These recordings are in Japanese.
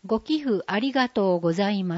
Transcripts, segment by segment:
ご寄付ありがとうございます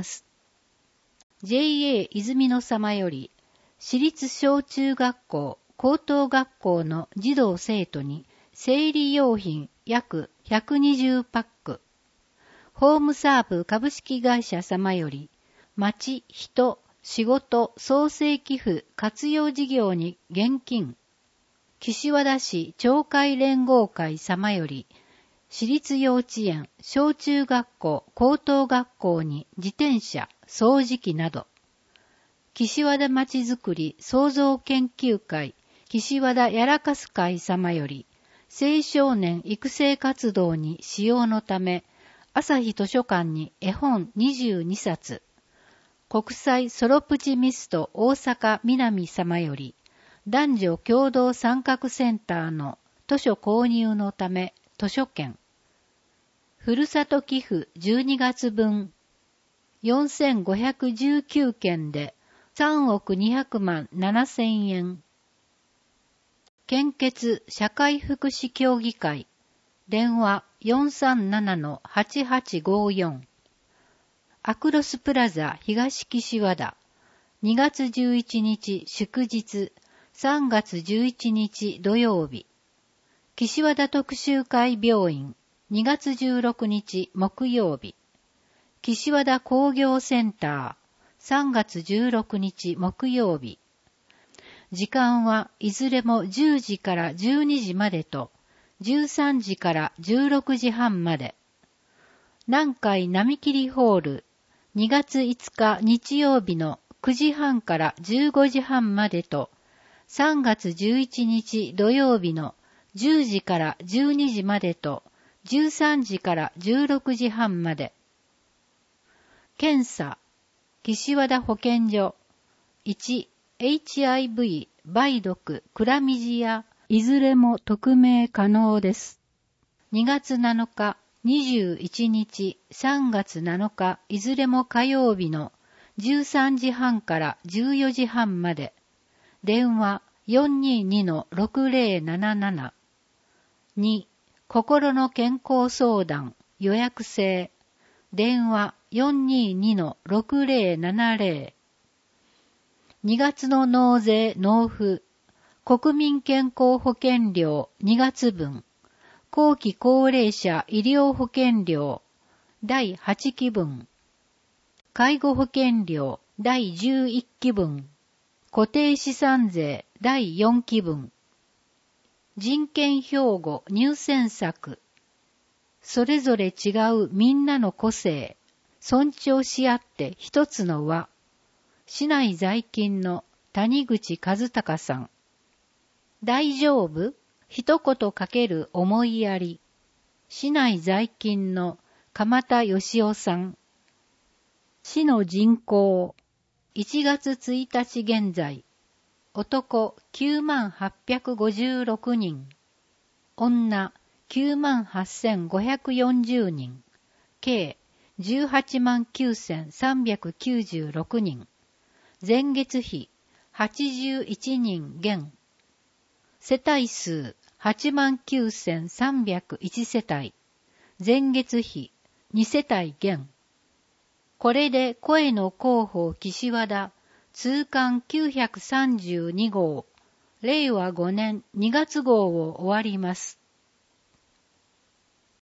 。JA 泉の様より、私立小中学校、高等学校の児童生徒に生理用品約120パック。ホームサーブ株式会社様より、町、人、仕事、創生寄付活用事業に現金。岸和田市町会連合会様より、私立幼稚園、小中学校、高等学校に自転車、掃除機など、岸和田まちづくり創造研究会、岸和田やらかす会様より、青少年育成活動に使用のため、朝日図書館に絵本22冊、国際ソロプチミスト大阪南様より、男女共同参画センターの図書購入のため図書券、ふるさと寄付12月分4519件で3億200万7000円。献血社会福祉協議会、電話 437-8854。アクロスプラザ東岸和田、2月11日祝日、3月11日土曜日。岸和田特集会病院、2月16日木曜日。岸和田工業センター、3月16日木曜日。時間はいずれも10時から12時までと、13時から16時半まで。南海並切ホール、2月5日日曜日の9時半から15時半までと、3月11日土曜日の10時から12時までと、13時から16時半まで。検査、岸和田保健所、1、HIV、梅毒、クラミジア、いずれも匿名可能です。2月7日、21日、3月7日、いずれも火曜日の13時半から14時半まで。電話 422-6077。2、心の健康相談、予約制。電話 422-6070。2月の納税納付。国民健康保険料2月分。後期高齢者医療保険料第8期分。介護保険料第11期分。固定資産税第4期分。人権標語入選作。それぞれ違うみんなの個性。尊重し合って一つの輪。市内在勤の谷口和孝さん。大丈夫？一言かける思いやり。市内在勤の鎌田義夫さん。市の人口。1月1日現在。男9856人。女98540人。計189,396人。前月比81人減。世帯数89,301世帯。前月比2世帯減。これで声の広報岸和田通貫932号、令和5年2月号を終わります。